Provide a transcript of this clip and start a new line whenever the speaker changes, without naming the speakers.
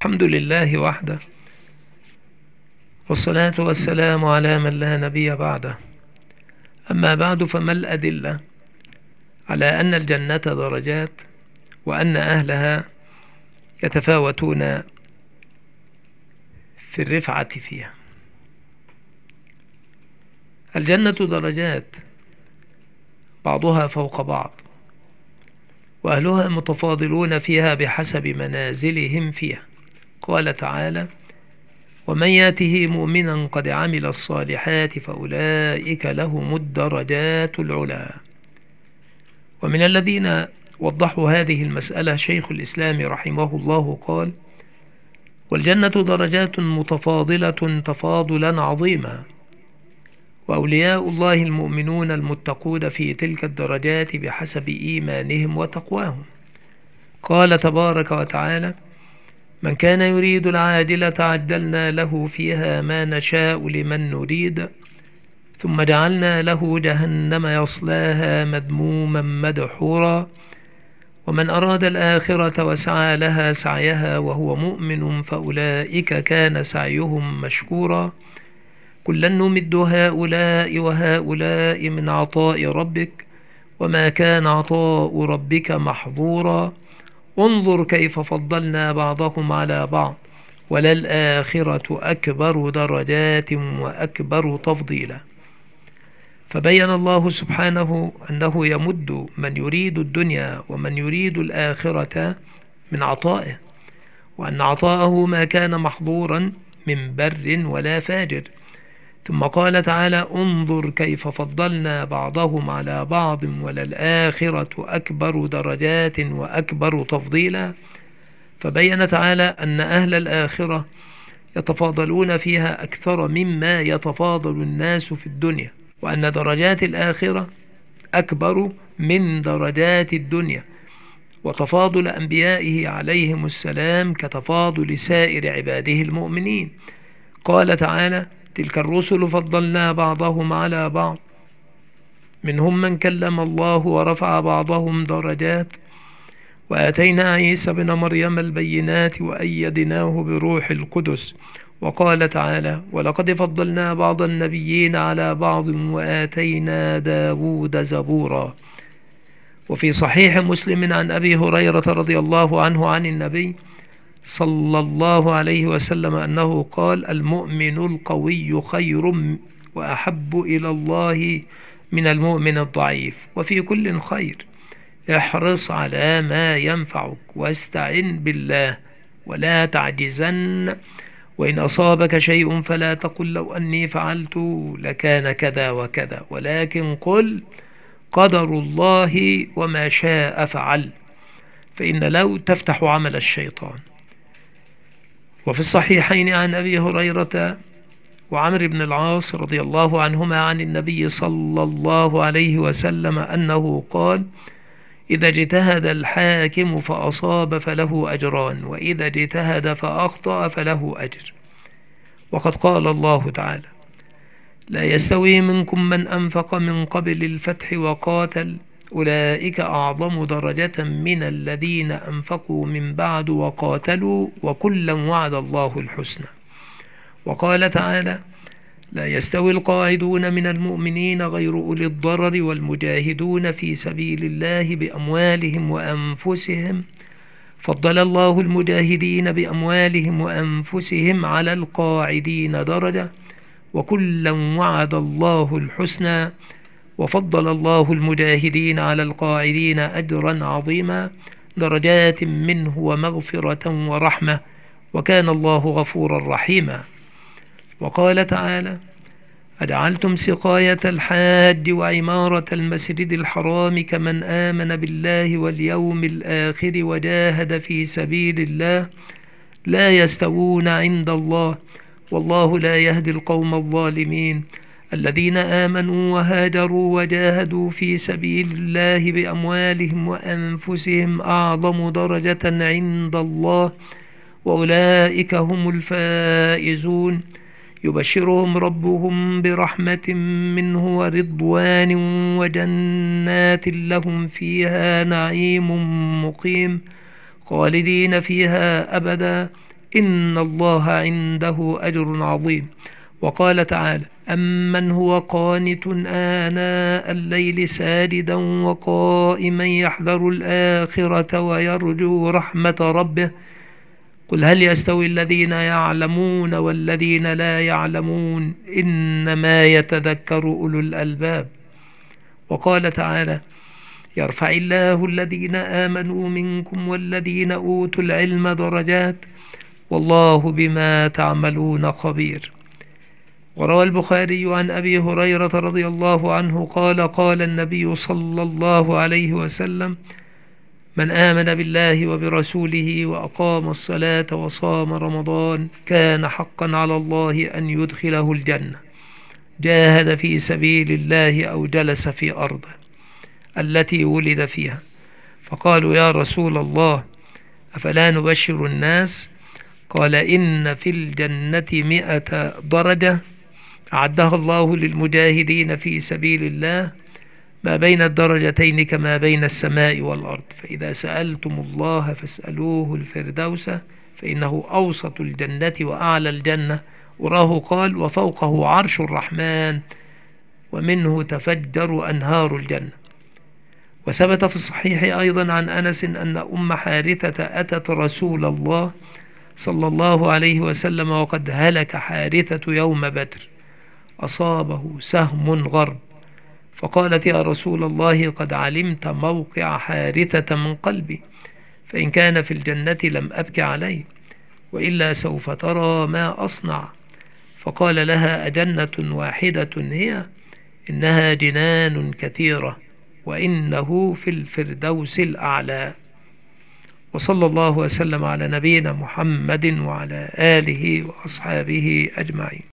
الحمد لله وحده، والصلاة والسلام على من لا نبي بعده. أما بعد، فما الأدلة على أن الجنة درجات، وأن أهلها يتفاوتون في الرفعة فيها؟ الجنة درجات بعضها فوق بعض، وأهلها متفاضلون فيها بحسب منازلهم فيها. قال تعالى: ومن ياته مؤمنا قد عمل الصالحات فأولئك لهم الدرجات العلى. ومن الذين وضحوا هذه المسألة شيخ الإسلام رحمه الله قال: والجنة درجات متفاضلة تفاضلا عظيما، وأولياء الله المؤمنون المتقون في تلك الدرجات بحسب إيمانهم وتقواهم. قال تبارك وتعالى: من كان يريد العاجلة عجلنا له فيها ما نشاء لمن نريد ثم جعلنا له جهنم يصلاها مذموما مدحورا ومن أراد الآخرة وسعى لها سعيها وهو مؤمن فأولئك كان سعيهم مشكورا كلا نمد هؤلاء وهؤلاء من عطاء ربك وما كان عطاء ربك محظورا انظر كيف فضلنا بعضهم على بعض وللآخرة أكبر درجات وأكبر تفضيلا. فبين الله سبحانه أنه يمد من يريد الدنيا ومن يريد الآخرة من عطائه، وأن عطاءه ما كان محظورا من بر ولا فاجر. ثم قال تعالى: انظر كيف فضلنا بعضهم على بعض وللآخرة أكبر درجات وأكبر تفضيلا. فبين تعالى أن أهل الآخرة يتفاضلون فيها أكثر مما يتفاضل الناس في الدنيا، وأن درجات الآخرة أكبر من درجات الدنيا، وتفاضل أنبيائه عليهم السلام كتفاضل سائر عباده المؤمنين. قال تعالى: تلك الرسل فضلنا بعضهم على بعض منهم من كلم الله ورفع بعضهم درجات وآتينا عيسى بن مريم البينات وأيدناه بروح القدس. وقال تعالى: ولقد فضلنا بعض النبيين على بعض وآتينا داود زبورا. وفي صحيح مسلم عن أبي هريرة رضي الله عنه عن النبي صلى الله عليه وسلم أنه قال: المؤمن القوي خير وأحب إلى الله من المؤمن الضعيف، وفي كل خير، احرص على ما ينفعك واستعن بالله ولا تعجزن، وإن أصابك شيء فلا تقل لو أني فعلت لكان كذا وكذا، ولكن قل قدر الله وما شاء فعل، فإن لو تفتح عمل الشيطان. وفي الصحيحين عن أبي هريرة وعمر بن العاص رضي الله عنهما عن النبي صلى الله عليه وسلم أنه قال: إذا اجتهد الحاكم فأصاب فله أجران، وإذا اجتهد فأخطأ فله أجر. وقد قال الله تعالى: لا يستوي منكم من أنفق من قبل الفتح وقاتل أولئك أعظم درجة من الذين أنفقوا من بعد وقاتلوا وكلا وعد الله الحسنى. وقال تعالى: لا يستوي القاعدون من المؤمنين غير أولي الضرر والمجاهدون في سبيل الله بأموالهم وأنفسهم، فضل الله المجاهدين بأموالهم وأنفسهم على القاعدين درجة وكلا وعد الله الحسنى، وفضل الله المجاهدين على القاعدين أجرا عظيما درجات منه ومغفرة ورحمة، وكان الله غفورا رحيما. وقال تعالى: أجعلتم سقاية الحاج وعمارة المسجد الحرام كمن آمن بالله واليوم الآخر وجاهد في سبيل الله لا يستوون عند الله والله لا يهدي القوم الظالمين. الذين آمنوا وهاجروا وجاهدوا في سبيل الله بأموالهم وأنفسهم أعظم درجة عند الله وأولئك هم الفائزون. يبشرهم ربهم برحمة منه ورضوان وجنات لهم فيها نعيم مقيم خالدين فيها أبدا إن الله عنده أجر عظيم. وقال تعالى: أمن هو قانت آناء الليل ساجدا وقائما يحذر الآخرة ويرجو رحمة ربه قل هل يستوي الذين يعلمون والذين لا يعلمون إنما يتذكر أولو الألباب. وقال تعالى: يرفع الله الذين آمنوا منكم والذين أوتوا العلم درجات والله بما تعملون خبير. وروى البخاري عن أبي هريرة رضي الله عنه قال: قال النبي صلى الله عليه وسلم: من آمن بالله وبرسوله وأقام الصلاة وصام رمضان كان حقا على الله أن يدخله الجنة، جاهد في سبيل الله أو جلس في أرضه التي ولد فيها. فقالوا: يا رسول الله أفلا نبشر الناس؟ قال: إن في الجنة 100 درجة أعدها الله للمجاهدين في سبيل الله، ما بين الدرجتين كما بين السماء والأرض، فإذا سألتم الله فاسألوه الفردوس فإنه أوسط الجنة وأعلى الجنة. وراه قال: وفوقه عرش الرحمن ومنه تفجر أنهار الجنة. وثبت في الصحيح أيضا عن أنس أن أم حارثة أتت رسول الله صلى الله عليه وسلم وقد هلك حارثة يوم بدر، أصابه سهم غرب، فقالت: يا رسول الله قد علمت موقع حارثة من قلبي، فإن كان في الجنة لم أبك عليه، وإلا سوف ترى ما أصنع. فقال لها: أجنة واحدة هي؟ إنها جنان كثيرة وإنه في الفردوس الأعلى. وصلى الله وسلم على نبينا محمد وعلى آله وأصحابه أجمعين.